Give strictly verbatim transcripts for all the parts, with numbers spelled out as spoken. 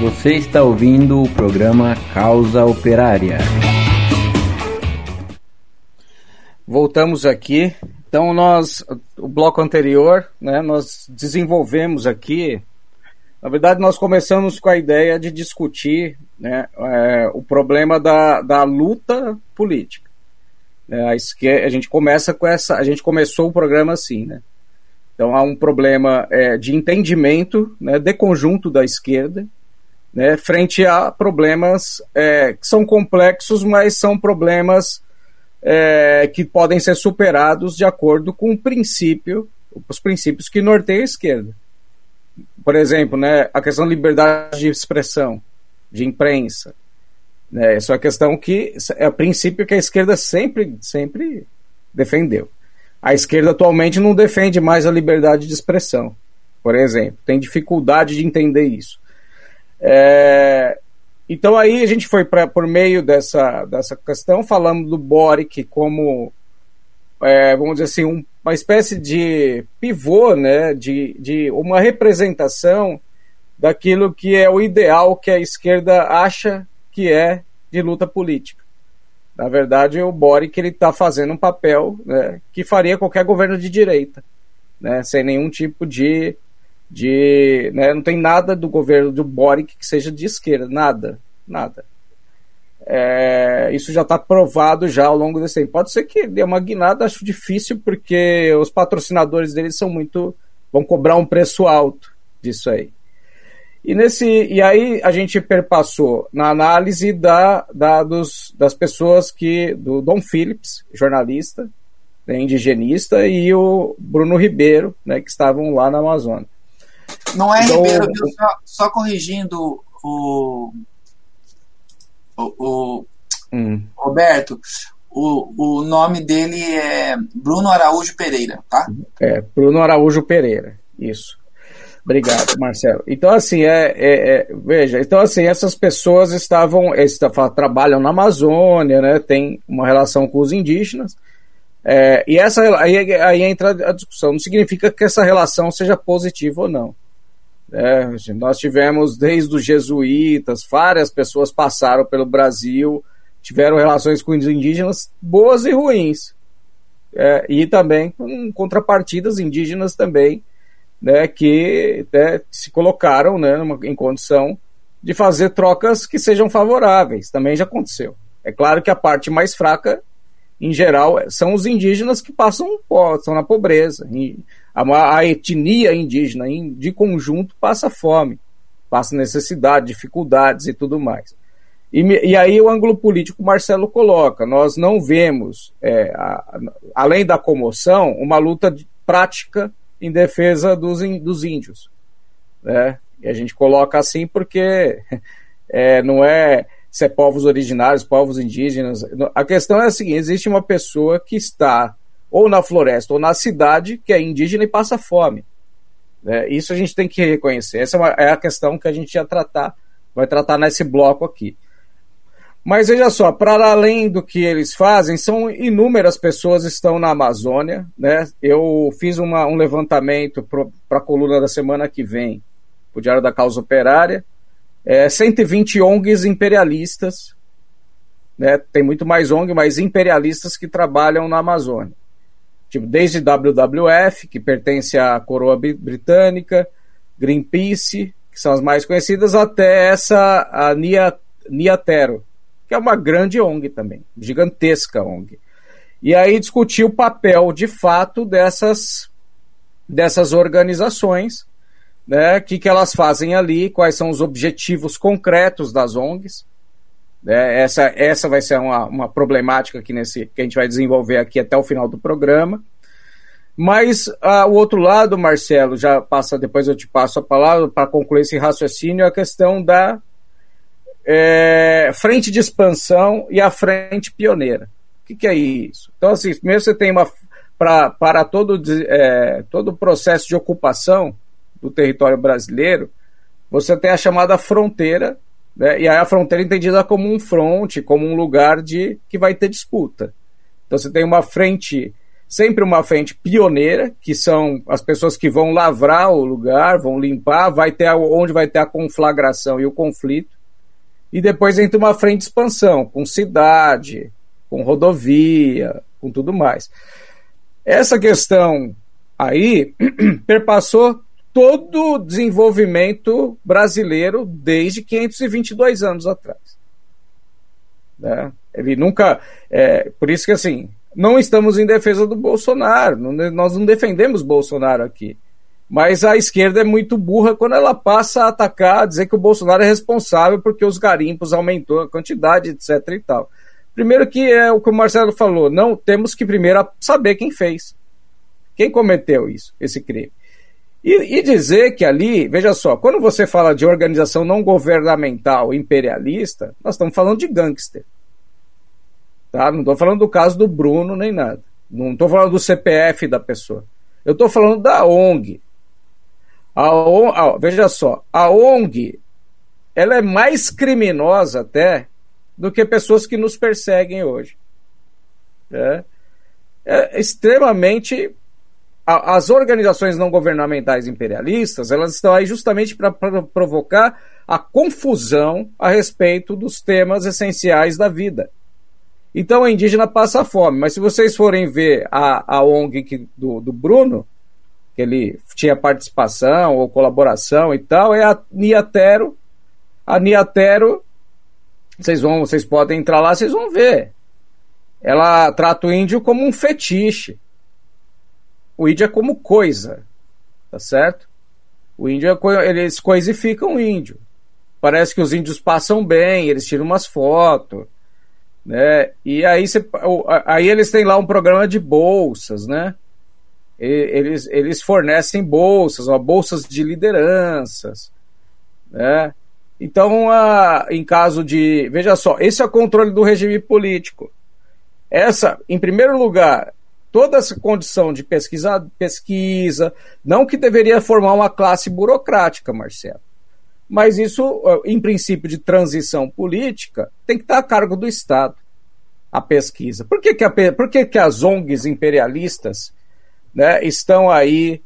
Você está ouvindo o programa Causa Operária. Voltamos aqui. Então, nós, o bloco anterior, né, nós desenvolvemos aqui. Na verdade, nós começamos com a ideia de discutir, né, é, o problema da, da luta política. É, a, esquerda, a gente começa com essa, a gente começou o programa assim, né? Então há um problema é, de entendimento, né, de conjunto da esquerda, né, frente a problemas é, que são complexos, mas são problemas é, que podem ser superados de acordo com o princípio, os princípios que norteiam a esquerda. Por exemplo, né, a questão da liberdade de expressão, de imprensa. Né, essa é uma questão que é o princípio que a esquerda sempre, sempre defendeu. A esquerda atualmente não defende mais a liberdade de expressão, por exemplo. Tem dificuldade de entender isso. É, então aí a gente foi pra, por meio dessa, dessa questão, falando do Boric como, é, vamos dizer assim, um, uma espécie de pivô, né, de, de uma representação daquilo que é o ideal que a esquerda acha que é de luta política. Na verdade, o Boric está fazendo um papel, né, que faria qualquer governo de direita, né, sem nenhum tipo de... de né, não tem nada do governo do Boric que seja de esquerda, nada, nada. É, isso já está provado já ao longo desse tempo. Pode ser que dê uma guinada, acho difícil, porque os patrocinadores deles são muito... vão cobrar um preço alto disso aí. E, nesse, e aí a gente perpassou na análise da, da, dos, das pessoas que, do Dom Phillips, jornalista, né, indigenista, e o Bruno Ribeiro, né, que estavam lá na Amazônia. Não é então, Ribeiro, viu? Só, só corrigindo o, o, o hum. Roberto, o, o nome dele é Bruno Araújo Pereira, tá? É, Bruno Araújo Pereira, isso. Obrigado, Marcelo. Então, assim, é, é, é, veja, então, assim, essas pessoas estavam, eles trabalham na Amazônia, né, tem uma relação com os indígenas, é, e essa, aí, aí entra a discussão, não significa que essa relação seja positiva ou não. É, nós tivemos, desde os jesuítas, várias pessoas passaram pelo Brasil, tiveram relações com os indígenas boas e ruins, é, e também com contrapartidas indígenas também, né, que né, se colocaram, né, numa, em condição de fazer trocas que sejam favoráveis. Também já aconteceu. É claro que a parte mais fraca, em geral, são os indígenas que passam, estão na pobreza. A, a etnia indígena, de conjunto, passa fome, passa necessidade, dificuldades e tudo mais. E, e aí o ângulo político o Marcelo coloca. Nós não vemos, é, a, além da comoção, uma luta de, prática em defesa dos, dos índios, né? E a gente coloca assim porque é, não é se é povos originários, povos indígenas. A questão é a seguinte: existe uma pessoa que está ou na floresta ou na cidade que é indígena e passa fome, né? Isso a gente tem que reconhecer. Essa é, uma, é a questão que a gente ia tratar, vai tratar nesse bloco aqui. Mas veja só, para além do que eles fazem, são inúmeras pessoas que estão na Amazônia, né? Eu fiz uma, um levantamento para a coluna da semana que vem, o Diário da Causa Operária, é, cento e vinte O N Gs imperialistas, né? Tem muito mais O N G, mas imperialistas que trabalham na Amazônia. Tipo, desde W W F, que pertence à coroa britânica, Greenpeace, que são as mais conhecidas, até essa, a Nia, Niatero, que é uma grande O N G também, gigantesca O N G. E aí discutir o papel, de fato, dessas, dessas organizações, né, o que, que elas fazem ali, quais são os objetivos concretos das O N Gs. Né, essa, essa vai ser uma, uma problemática aqui nesse, que a gente vai desenvolver aqui até o final do programa. Mas ah, o outro lado, Marcelo, já passa, depois eu te passo a palavra para concluir esse raciocínio, a questão da É, frente de expansão e a frente pioneira. O que, que é isso? Então, assim, primeiro você tem uma... Pra, para todo, é, todo o processo de ocupação do território brasileiro, você tem a chamada fronteira, né, e aí a fronteira é entendida como um fronte, como um lugar de, que vai ter disputa. Então você tem uma frente sempre uma frente pioneira, que são as pessoas que vão lavrar o lugar, vão limpar, vai ter a, onde vai ter a conflagração e o conflito, e depois entra uma frente de expansão, com cidade, com rodovia, com tudo mais. Essa questão aí perpassou todo o desenvolvimento brasileiro desde quinhentos e vinte e dois anos atrás. Né? Ele nunca... É, por isso que, assim, não estamos em defesa do Bolsonaro, não, nós não defendemos Bolsonaro aqui. Mas a esquerda é muito burra quando ela passa a atacar, a dizer que o Bolsonaro é responsável porque os garimpos aumentou a quantidade, etc e tal. Primeiro que é o que o Marcelo falou, não, temos que primeiro saber quem fez. Quem cometeu isso, esse crime. E, e dizer que ali, veja só, quando você fala de organização não governamental imperialista, nós estamos falando de gangster. Tá? Não estou falando do caso do Bruno nem nada. Não estou falando do C P F da pessoa. Eu estou falando da O N G. A O N G, ah, veja só, a O N G ela é mais criminosa até do que pessoas que nos perseguem hoje. É, é extremamente... A, as organizações não governamentais imperialistas, elas estão aí justamente para provocar a confusão a respeito dos temas essenciais da vida. Então a indígena passa fome, mas se vocês forem ver a, a O N G que, do, do Bruno, que ele tinha participação ou colaboração e tal, é a Niatero. A Niatero, vocês vão, vocês podem entrar lá, vocês vão ver. Ela trata o índio como um fetiche. O índio é como coisa, tá certo? O índio é, eles coisificam o índio. Parece que os índios passam bem, eles tiram umas fotos, né? E aí, cê, aí eles têm lá um programa de bolsas, né? Eles, eles fornecem bolsas, ó, bolsas de lideranças, né? Então, a, em caso de... Veja só, esse é o controle do regime político. Essa, em primeiro lugar, toda essa condição de pesquisa, pesquisa, não que deveria formar uma classe burocrática, Marcelo, mas isso, em princípio de transição política, tem que estar a cargo do Estado, a pesquisa. Por que, que, a, por que, que as O N Gs imperialistas, né, estão aí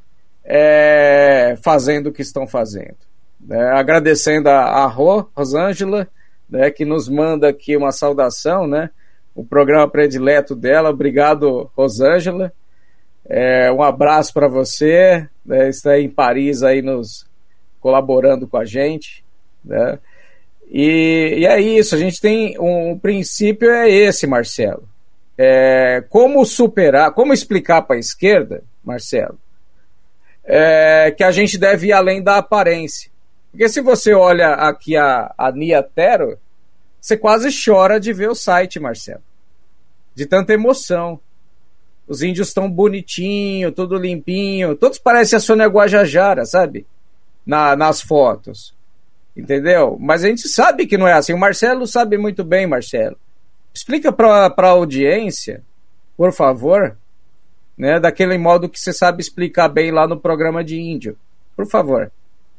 é, fazendo o que estão fazendo? É, agradecendo a, a Rosângela, né, que nos manda aqui uma saudação, né, o programa predileto dela. Obrigado, Rosângela. É, um abraço para você, né, está em Paris aí nos colaborando com a gente, né? E, e é isso, a gente tem um, um princípio é esse, Marcelo. É, como superar, como explicar para a esquerda, Marcelo, é, que a gente deve ir além da aparência. Porque se você olha aqui a, a Niatero, você quase chora de ver o site, Marcelo. De tanta emoção. Os índios estão bonitinho, tudo limpinho, todos parecem a Sônia Guajajara, sabe? Na, nas fotos. Entendeu? Mas a gente sabe que não é assim. O Marcelo sabe muito bem, Marcelo. Explica para a audiência, por favor, né, daquele modo que você sabe explicar bem lá no programa de índio. Por favor.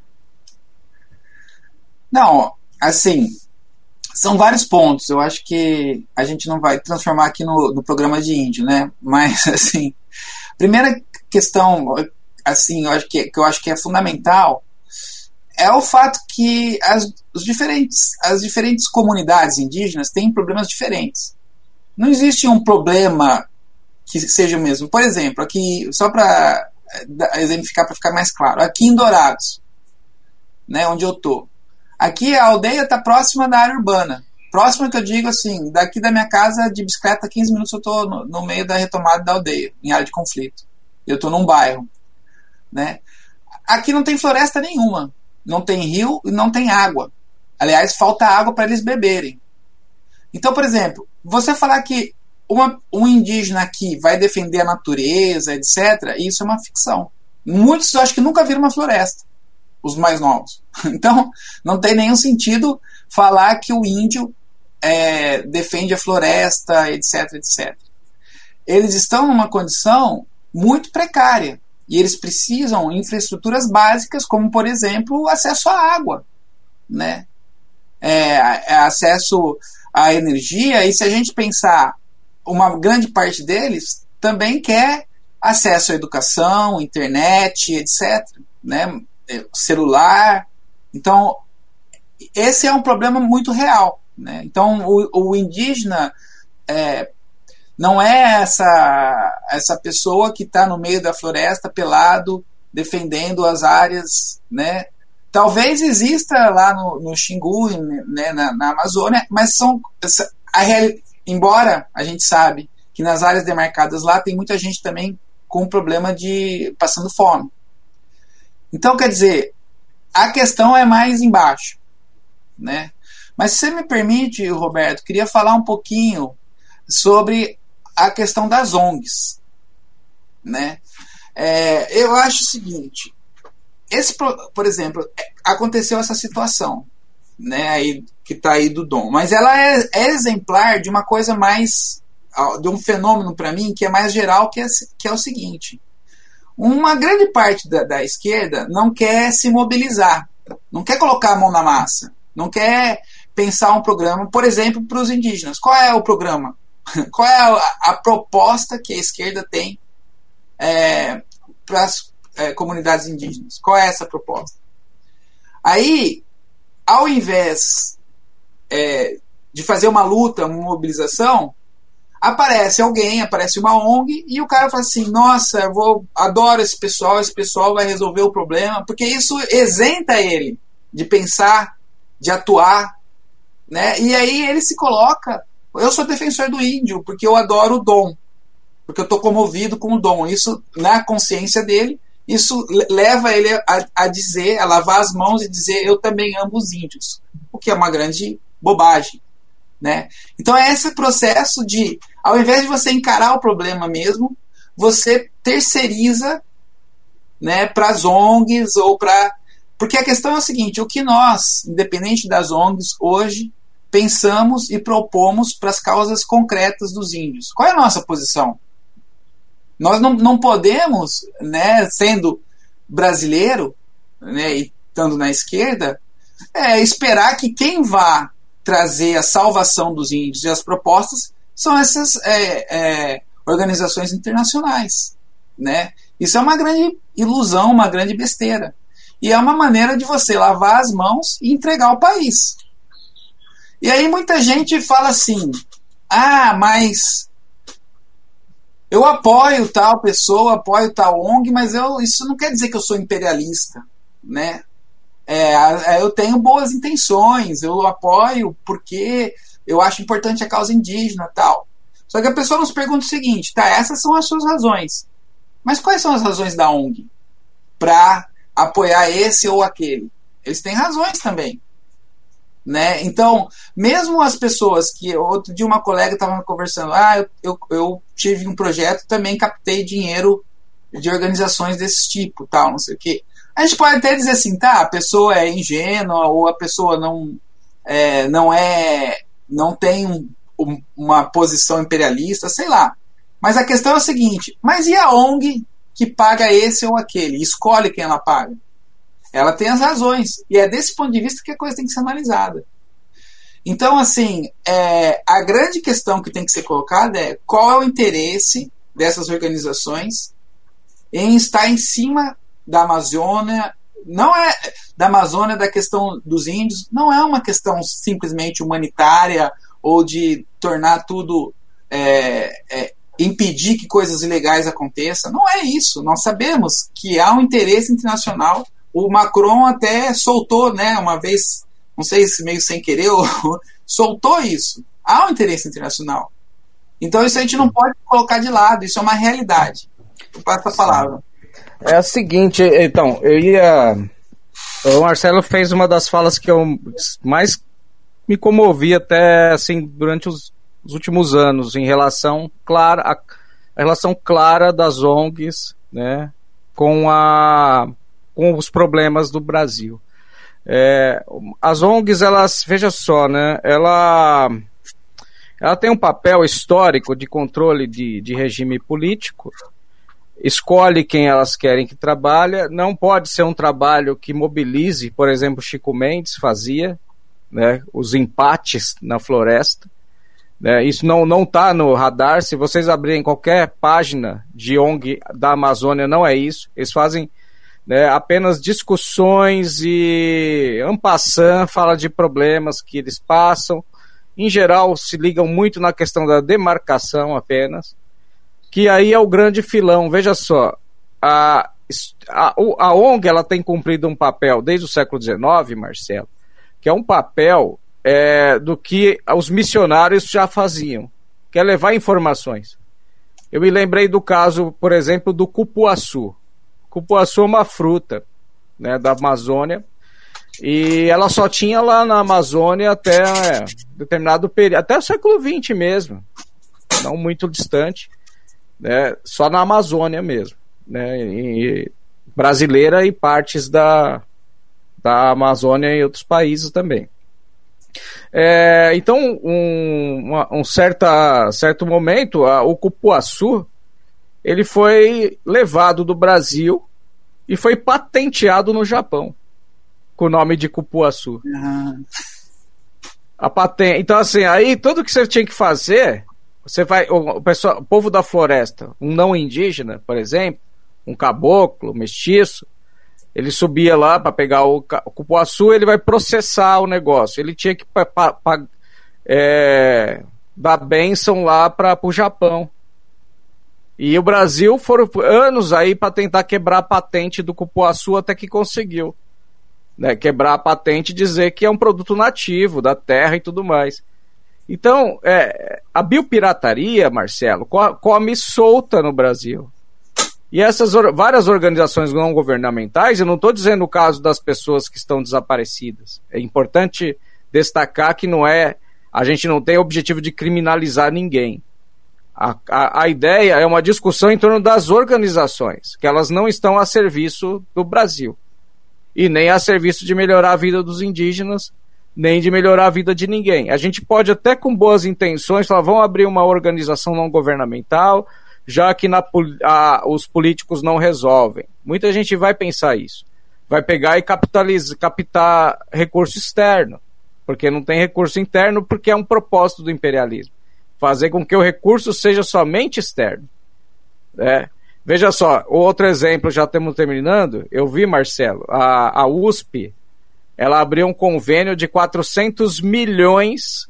Não, assim, são vários pontos. Eu acho que a gente não vai transformar aqui no, no programa de índio, né? Mas, assim, primeira questão, assim, eu acho que, que eu acho que é fundamental é o fato que as, os diferentes, as diferentes comunidades indígenas têm problemas diferentes. Não existe um problema que seja o mesmo. Por exemplo, aqui, só para exemplificar, para ficar mais claro, aqui em Dourados, né, onde eu estou, aqui a aldeia está próxima da área urbana. Próxima que eu digo assim, daqui da minha casa de bicicleta, quinze minutos eu estou no, no meio da retomada da aldeia, em área de conflito. Eu estou num bairro. Né? Aqui não tem floresta nenhuma. Não tem rio e não tem água. Aliás, falta água para eles beberem. Então, por exemplo, você falar que uma, um indígena aqui vai defender a natureza, etcétera, isso é uma ficção. Muitos eu acho que nunca viram uma floresta. Os mais novos. Então, não tem nenhum sentido falar que o índio é, defende a floresta, etc, etcétera. Eles estão numa condição muito precária e eles precisam de infraestruturas básicas, como, por exemplo, o acesso à água, né? É, é, acesso à energia, e se a gente pensar, uma grande parte deles também quer acesso à educação, internet, etcétera, né? Celular. Então, esse é um problema muito real, né? Então, o, o indígena é, não é essa, essa pessoa que está no meio da floresta, pelado, defendendo as áreas, né? Talvez exista lá no, no Xingu, né, na, na Amazônia, mas são... A real, embora a gente sabe que nas áreas demarcadas lá tem muita gente também com problema de passando fome. Então, quer dizer, a questão é mais embaixo, né? Mas se você me permite, Roberto, queria falar um pouquinho sobre a questão das O N Gs, né? É, eu acho o seguinte, esse, por exemplo, aconteceu essa situação, né, aí, que está aí do Dom, mas ela é, é exemplar de uma coisa mais, de um fenômeno para mim que é mais geral, que é, que é o seguinte: uma grande parte da, da esquerda não quer se mobilizar, não quer colocar a mão na massa, não quer pensar um programa, por exemplo, para os indígenas. Qual é o programa? Qual é a, a proposta que a esquerda tem é, para as é, comunidades indígenas? Qual é essa proposta? Aí, ao invés é, de fazer uma luta, uma mobilização, aparece alguém, aparece uma O N G e o cara fala assim: nossa, eu vou, adoro esse pessoal, esse pessoal vai resolver o problema, porque isso isenta ele de pensar, de atuar, né? E aí ele se coloca, eu sou defensor do índio porque eu adoro o Dom, porque eu estou comovido com o Dom. Isso, na consciência dele, isso leva ele a, a dizer, a lavar as mãos e dizer: eu também amo os índios, o que é uma grande bobagem, né? Então é esse processo de, ao invés de você encarar o problema mesmo, você terceiriza, né, para as O N Gs ou para... Porque a questão é o seguinte: o que nós, independente das O N Gs, hoje pensamos e propomos para as causas concretas dos índios? Qual é a nossa posição? Nós não, não podemos, né, sendo brasileiro, né, e estando na esquerda, é, esperar que quem vá trazer a salvação dos índios e as propostas são essas é, é, organizações internacionais, né? Isso é uma grande ilusão, uma grande besteira. E é uma maneira de você lavar as mãos e entregar o país. E aí muita gente fala assim: ah, mas eu apoio tal pessoa, apoio tal O N G, mas eu, isso não quer dizer que eu sou imperialista, né? É, eu tenho boas intenções, eu apoio porque eu acho importante a causa indígena, tal. Só que a pessoa nos pergunta o seguinte: tá, essas são as suas razões, mas quais são as razões da O N G para apoiar esse ou aquele? Eles têm razões também, né? Então, mesmo as pessoas que... Outro dia uma colega estava conversando: ah, eu, eu, eu tive um projeto, também captei dinheiro de organizações desse tipo, tal, não sei o quê. A gente pode até dizer assim: tá, a pessoa é ingênua, ou a pessoa não é, não, é, não tem um, um, uma posição imperialista, sei lá. Mas a questão é o seguinte: mas e a O N G que paga esse ou aquele? Escolhe quem ela paga. Ela tem as razões. E é desse ponto de vista que a coisa tem que ser analisada. Então, assim, é, a grande questão que tem que ser colocada é: qual é o interesse dessas organizações em estar em cima da Amazônia? Não é da Amazônia, da questão dos índios, não é uma questão simplesmente humanitária ou de tornar tudo, é, é, impedir que coisas ilegais aconteçam. Não é isso. Nós sabemos que há um interesse internacional. O Macron até soltou, né, uma vez, não sei se meio sem querer, soltou isso. Há um interesse internacional. Então isso a gente não pode colocar de lado, isso é uma realidade. Eu passo a palavra. É o seguinte, então, eu ia... O Marcelo fez uma das falas que eu mais me comovi até, assim, durante os, os últimos anos, em relação clara, a, a relação clara das O N Gs, né, com, a, com os problemas do Brasil. É, as O N Gs, elas, veja só, né, ela, ela tem um papel histórico de controle de, de regime político, escolhe quem elas querem que trabalhe, não pode ser um trabalho que mobilize, por exemplo, Chico Mendes fazia, né, os empates na floresta, É, isso não não está no radar. Se vocês abrirem qualquer página de O N G da Amazônia, não é isso. Eles fazem, né, apenas discussões e en passant, fala de problemas que eles passam. Em geral, se ligam muito na questão da demarcação apenas, que aí é o grande filão. Veja só, a, a, a O N G ela tem cumprido um papel desde o século dezenove, Marcelo, que é um papel É, do que os missionários já faziam, que é levar informações. Eu me lembrei do caso, por exemplo, do cupuaçu. Cupuaçu é uma fruta, né, da Amazônia, e ela só tinha lá na Amazônia até é, determinado período, até o século vinte mesmo, não muito distante, né, só na Amazônia mesmo, né, e brasileira e partes da, da Amazônia e outros países também. É, então, um, uma, um certa, certo momento, a, o cupuaçu ele foi levado do Brasil e foi patenteado no Japão com o nome de cupuaçu. Uhum. A patente. Então, assim, aí tudo que você tinha que fazer, você vai, o, o, pessoal, o povo da floresta, um não indígena, por exemplo, um caboclo, mestiço, ele subia lá para pegar o, o cupuaçu, ele vai processar o negócio. Ele tinha que pa, pa, pa, é, dar bênção lá para o Japão. E o Brasil foram anos aí para tentar quebrar a patente do cupuaçu, até que conseguiu, né, quebrar a patente e dizer que é um produto nativo da terra e tudo mais. Então, é, a biopirataria, Marcelo, come solta no Brasil. E essas or- várias organizações não governamentais, eu não estou dizendo o caso das pessoas que estão desaparecidas. É importante destacar que não é, a gente não tem o objetivo de criminalizar ninguém. A, a, a ideia é uma discussão em torno das organizações, que elas não estão a serviço do Brasil. E nem a serviço de melhorar a vida dos indígenas, nem de melhorar a vida de ninguém. A gente pode até com boas intenções falar, vamos abrir uma organização não governamental, já que na, a, os políticos não resolvem. Muita gente vai pensar isso. Vai pegar e capitalizar, captar recurso externo, porque não tem recurso interno, porque é um propósito do imperialismo. Fazer com que o recurso seja somente externo. É. Veja só, outro exemplo, já estamos terminando, eu vi, Marcelo, a, a U S P, ela abriu um convênio de quatrocentos milhões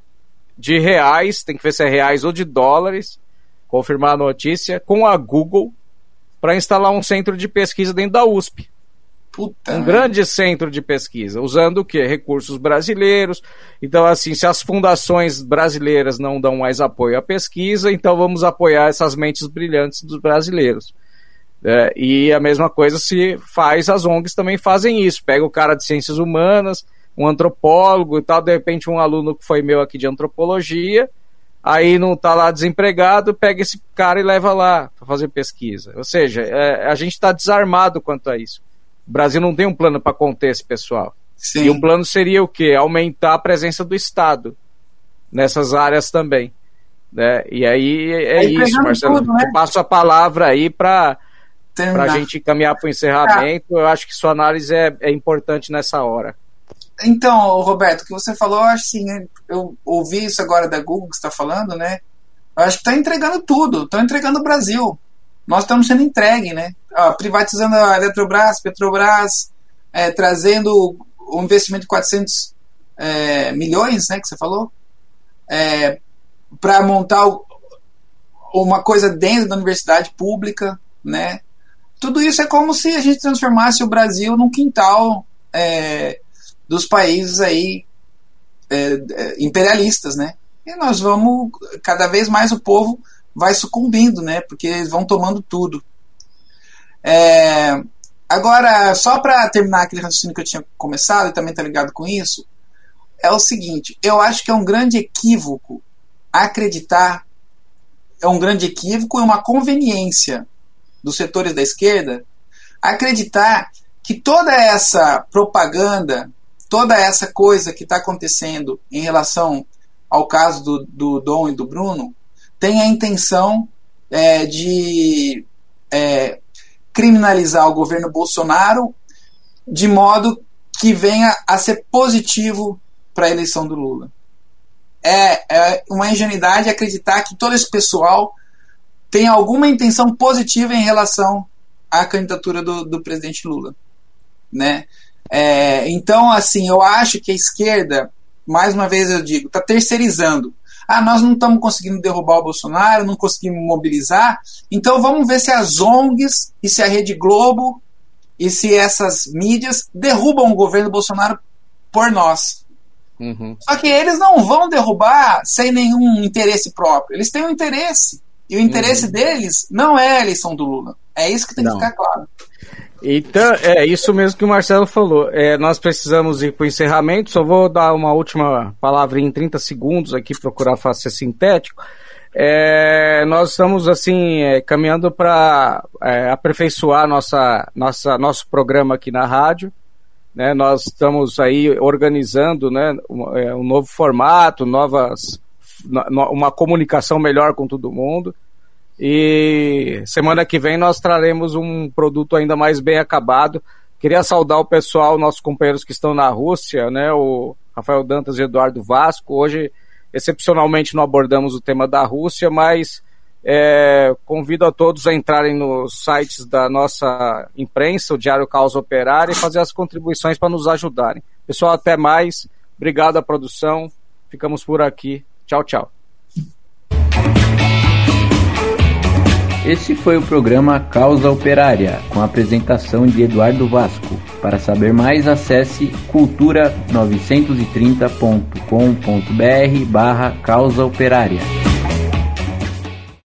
de reais, tem que ver se é reais ou de dólares, confirmar a notícia, com a Google para instalar um centro de pesquisa dentro da U S P. Puta, um grande centro de pesquisa, usando o quê? Recursos brasileiros. Então, assim, se as fundações brasileiras não dão mais apoio à pesquisa, então vamos apoiar essas mentes brilhantes dos brasileiros. É, e a mesma coisa se faz, as O N Gs também fazem isso. Pega o cara de ciências humanas, um antropólogo e tal, de repente um aluno que foi meu aqui de antropologia, aí não está lá desempregado, pega esse cara e leva lá para fazer pesquisa. Ou seja, é, a gente está desarmado quanto a isso. O Brasil não tem um plano para conter esse pessoal. Sim. E um plano seria o quê? Aumentar a presença do Estado nessas áreas também. Né? E aí é, é isso, Marcelo. Tudo, né? Eu passo a palavra aí para a gente caminhar para o encerramento. Ah. Eu acho que sua análise é, é importante nessa hora. Então, Roberto, o que você falou, eu acho assim, eu ouvi isso agora da Google que você está falando, né? Eu acho que está entregando tudo, estão entregando o Brasil. Nós estamos sendo entregue, né? Ó, privatizando a Eletrobras, Petrobras, é, trazendo o investimento de quatrocentos é, milhões, né, que você falou, é, para montar o, uma coisa dentro da universidade pública, né? Tudo isso é como se a gente transformasse o Brasil num quintal é, dos países aí é, é, imperialistas, né? E nós vamos, cada vez mais o povo vai sucumbindo, né? Porque eles vão tomando tudo. É, agora, só para terminar aquele raciocínio que eu tinha começado, e também está ligado com isso, é o seguinte, eu acho que é um grande equívoco acreditar, é um grande equívoco e uma conveniência dos setores da esquerda acreditar que toda essa propaganda, toda essa coisa que está acontecendo em relação ao caso do, do Dom e do Bruno tem a intenção é, de é, criminalizar o governo Bolsonaro de modo que venha a ser positivo para a eleição do Lula. é, é uma ingenuidade acreditar que todo esse pessoal tem alguma intenção positiva em relação à candidatura do, do presidente Lula, né? É, então, assim, eu acho que a esquerda, mais uma vez eu digo, está terceirizando. Ah, nós não estamos conseguindo derrubar o Bolsonaro, não conseguimos mobilizar, então vamos ver se as O N Gs e se a Rede Globo e se essas mídias derrubam o governo Bolsonaro por nós. Uhum. Só que eles não vão derrubar sem nenhum interesse próprio. Eles têm um interesse. E o interesse uhum. deles não é a eleição do Lula. É isso que tem não. que ficar claro. Então, é isso mesmo que o Marcelo falou. É, nós precisamos ir para o encerramento. Só vou dar uma última palavra em trinta segundos aqui, procurar ser sintético. É, nós estamos assim é, caminhando para é, aperfeiçoar nossa, nossa, nosso programa aqui na rádio, né? Nós estamos aí organizando, né, um, é, um novo formato, novas, no, uma comunicação melhor com todo mundo, e semana que vem nós traremos um produto ainda mais bem acabado. Queria saudar o pessoal, nossos companheiros que estão na Rússia, né, o Rafael Dantas e Eduardo Vasco. Hoje excepcionalmente não abordamos o tema da Rússia, mas é, convido a todos a entrarem nos sites da nossa imprensa, o Diário Causa Operária, e fazer as contribuições para nos ajudarem. Pessoal, até mais. Obrigado à produção. Ficamos por aqui. Tchau, tchau. Esse foi o programa Causa Operária, com a apresentação de Eduardo Vasco. Para saber mais, acesse cultura novecentos e trinta ponto com ponto br barra Causa Operária.